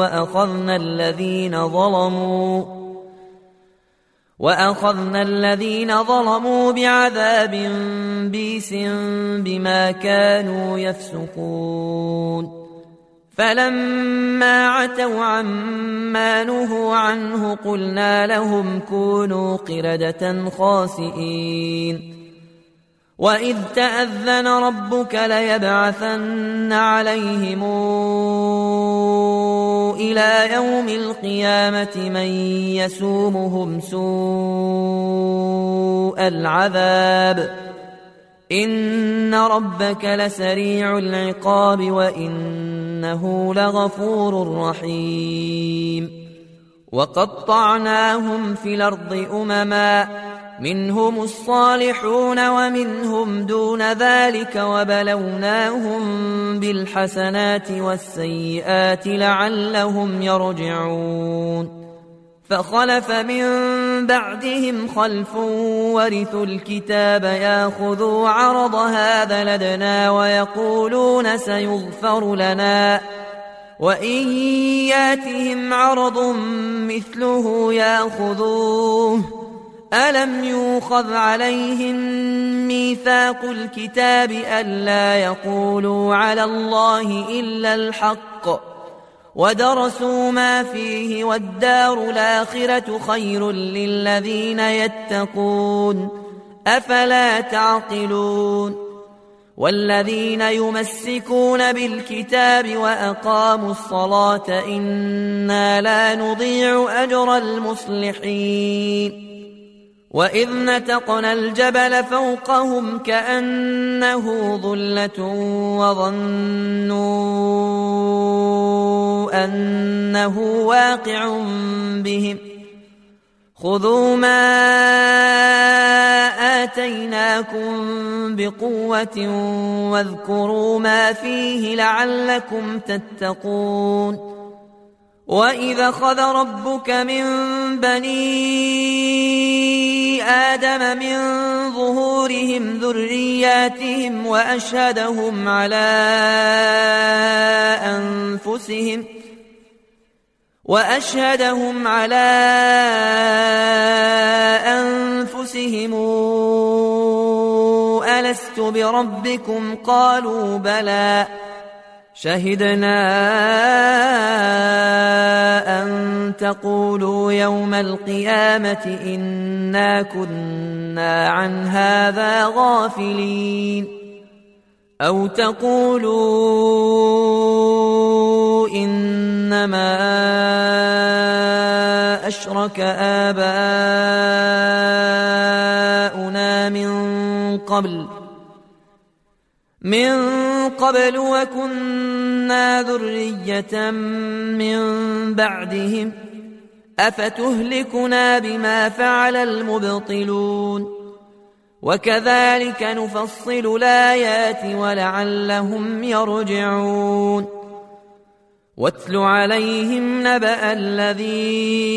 وأخذنا الذين ظلموا بعذاب بئس بما كانوا يفسقون. فلما عتوا عما نهوا عنه قلنا لهم كونوا قردة خاسئين. وإذ تأذن ربك ليبعثن عليهم إلى يوم القيامة من يسومهم سوء العذاب إن ربك لسريع العقاب وإنه لغفور رحيم. وقطعناهم في الأرض أمما منهم الصالحون ومنهم دون ذلك وبلوناهم بالحسنات والسيئات لعلهم يرجعون. فخلف من بعدهم خلف ورثوا الكتاب ياخذوا عرض هذا لدنا ويقولون سيغفر لنا وإن ياتهم عرض مثله ياخذوه ألم يؤخذ عليهم ميثاق الكتاب ألا يقولوا على الله إلا الحق ودرسوا ما فيه والدار الآخرة خير للذين يتقون أفلا تعقلون والذين يمسكون بالكتاب وأقاموا الصلاة إنا لا نضيع أجر المصلحين وإذ نتقنا الجبل فوقهم كأنه ظلة وظنوا أنه واقع بهم خذوا ما آتيناكم بقوة واذكروا ما فيه لعلكم تتقون وإذا خذ ربك من بني آدم من ظهورهم ذرياتهم وأشهدهم على أنفسهم ألست بربكم قالوا بلى شهدنا أن تقولوا يوم القيامة إنا كنا عن هذا غافلين أو تقولوا إنما أشرك آباؤنا من قبل وكنا ذرية من بعدهم أفتهلكنا بما فعل المبطلون وكذلك نفصل الآيات ولعلهم يرجعون واتل عليهم نبأ الذي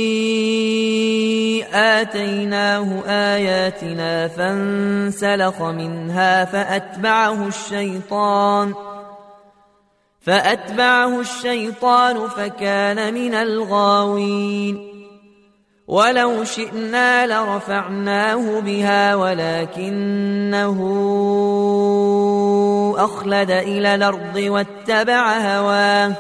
آتيناه آياتنا فانسلخ منها فأتبعه الشيطان فكان من الغاوين ولو شئنا لرفعناه بها ولكنه أخلد إلى الأرض واتبع هواه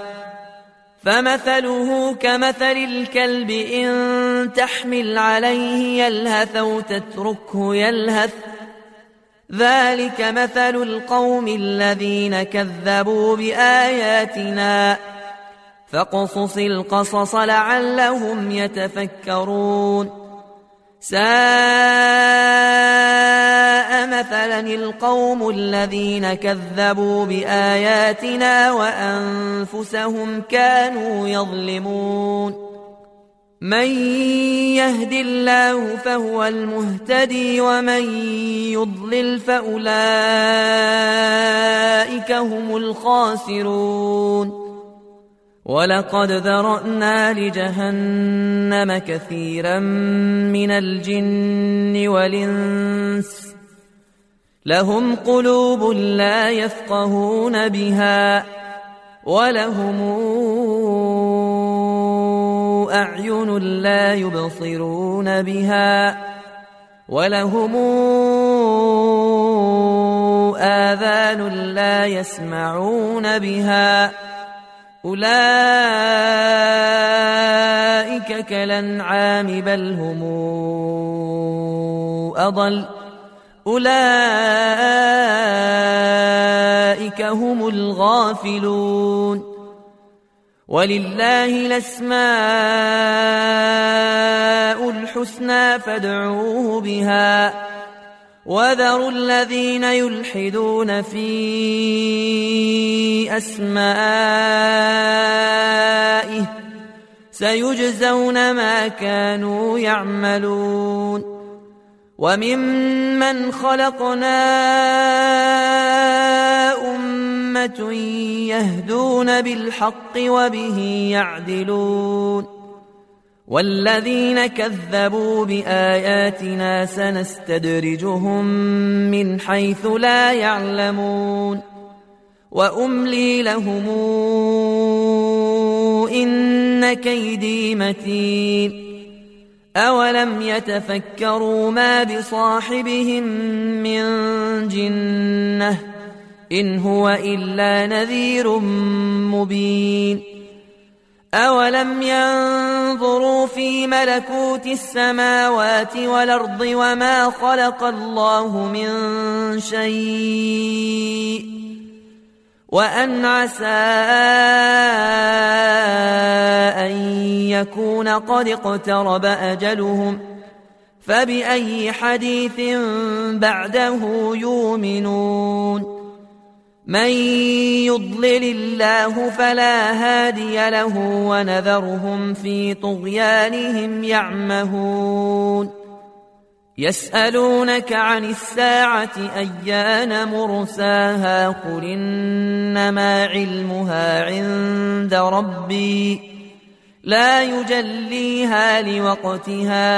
فمثله كمثل الكلب إن تحمل عليه يلهث أو تتركه يلهث ذلك مثل القوم الذين كذبوا بآياتنا فاقصص القصص لعلهم يتفكرون ساء مثلا القوم الذين كذبوا بآياتنا وأنفسهم كانوا يظلمون من يهد الله فهو المهتدي ومن يضلل فأولئك هم الخاسرون ولقد ذرأنا لجهنم كثيرا من الجن والإنس لهم قلوب لا يفقهون بها ولهم أعين لا يبصرون بها ولهم آذان لا يسمعون بها أولئك كالأنعام بل هم أضل أولئك هم الغافلون ولله الأسماء الحسنى فادعوه بها وذروا الذين يلحدون في أسمائه سيجزون ما كانوا يعملون وممن خلقنا أمة يهدون بالحق وبه يعدلون والذين كذبوا بآياتنا سنستدرجهم من حيث لا يعلمون وأملي لهم إن كيدي متين أولم يتفكروا ما بصاحبهم من جنة إن هو إلا نذير مبين أولم ينظروا في ملكوت السماوات والأرض وما خلق الله من شيء وأن عسى أن يكون قد اقترب أجلهم فبأي حديث بعده يؤمنون من يضلل الله فلا هادي له ونذرهم في طغيانهم يعمهون يسألونك عن الساعة أيان مرساها قل إنما علمها عند ربي لا يجليها لوقتها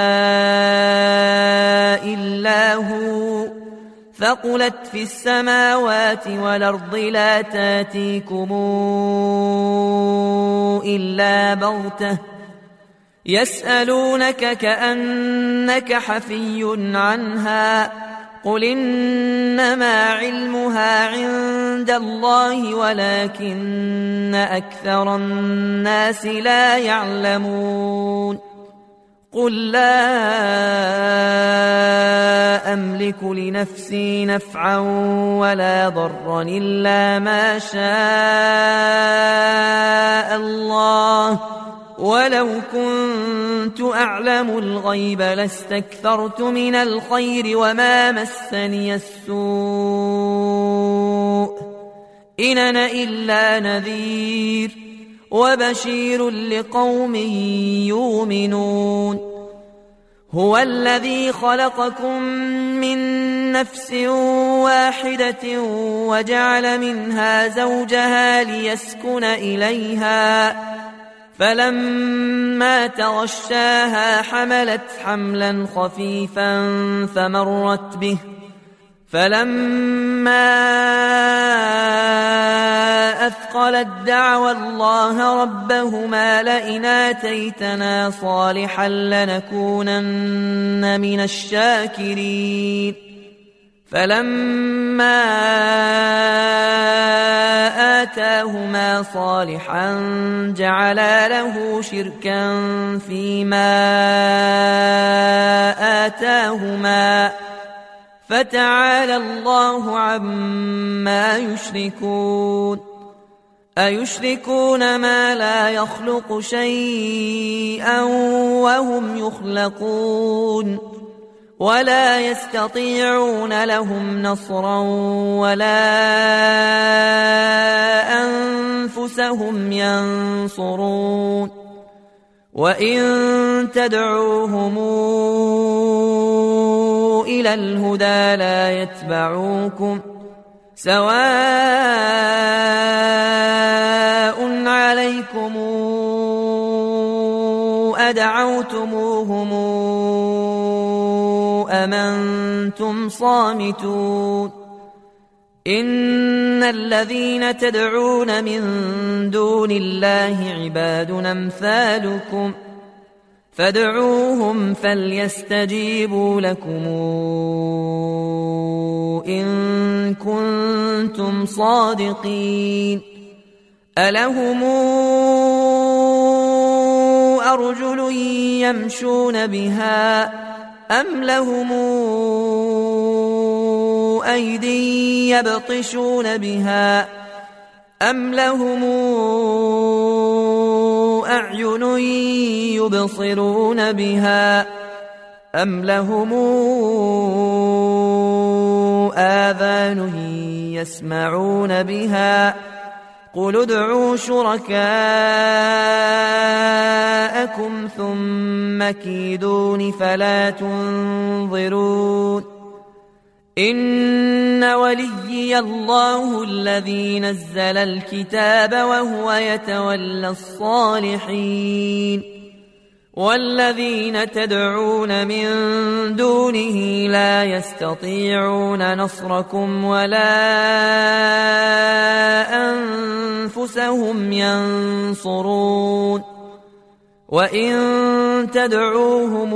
إلا هو ثقلت في السماوات والأرض لا تاتيكم إلا بغتة يسألونك كأنك حفي عنها قل إنما علمها عند الله ولكن أكثر الناس لا يعلمون قل لا أملك لنفسي نفعا ولا ضرا إلا ما شاء الله ولو كنت أعلم الغيب لاستكثرت من الخير وما مسني السوء إن أنا إلا نذير وبشير لقوم يؤمنون هو الذي خلقكم من نفس واحدة وجعل منها زوجها ليسكن إليها فلما تغشاها حملت حملا خفيفا فمرت به فلما أثقلت دعوى الله ربهما لئن آتيتنا صالحا لنكونن من الشاكرين فلما آتاهما صالحا جعلا له شركا فيما آتاهما فتعالى الله عما يشركون أيشركون ما لا يخلق شيئا وهم يخلقون ولا يستطيعون لهم نصرا ولا أنفسهم ينصرون وإن تدعوهم إلى الهدى لا يتبعوكم سواء عليكم أدعوتموهم أم أنتم صامتون إن الذين تدعون من دون الله عباد أمثالكم فادعوهم فليستجيبوا لكم إن كنتم صادقين ألهم أرجل يمشون بها أم لهم أيدي يبطشون بها أم لهم أعين يبصرون بها أم لهم آذان يسمعون بها قل ادعوا شركاءكم ثم كيدون فلا تنظرون إن وليي الله الذي نزل الكتاب وهو يتولى الصالحين والذين تدعون من دونه لا يستطيعون نصركم ولا أنفسهم ينصرون وإن تدعوهم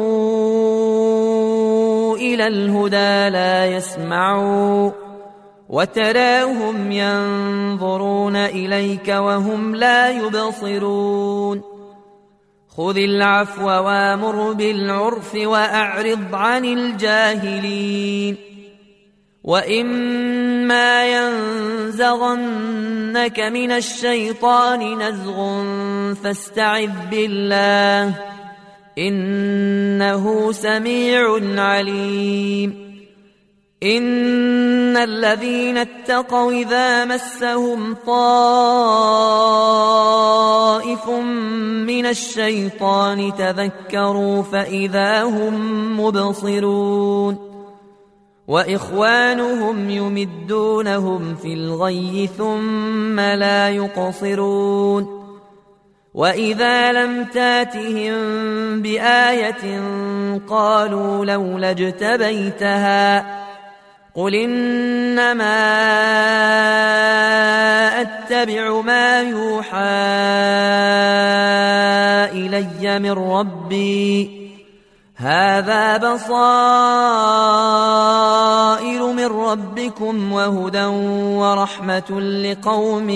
إلى الهدى لا يسمعوا وتراهم ينظرون إليك وهم لا يبصرون خذ العفو وامر بالعرف وأعرض عن الجاهلين وإما ينزغنك من الشيطان نزغ فاستعذ بالله إنه سميع عليم إن الذين اتقوا إذا مسهم طائف من الشيطان تذكروا فإذا هم مبصرون وإخوانهم يمدونهم في الغي ثم لا يقصرون وإذا لم تاتهم بآية قالوا لولا اجتبيتها قل إنما أتبع ما يوحى إلي من ربي هذا بصائر من ربكم وهدى ورحمة لقوم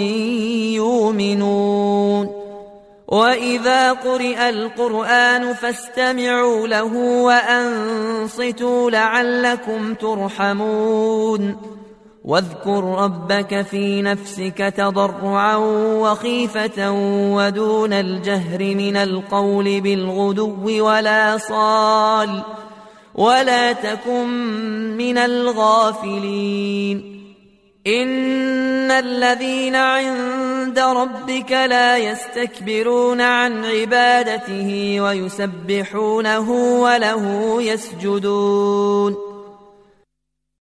يؤمنون وإذا قرئ القرآن فاستمعوا له وأنصتوا لعلكم ترحمون واذكر ربك في نفسك تضرعا وخيفة ودون الجهر من القول بالغدو ولا صال ولا تكن من الغافلين إن الذين عند ربك لا يستكبرون عن عبادته ويسبحونه وله يسجدون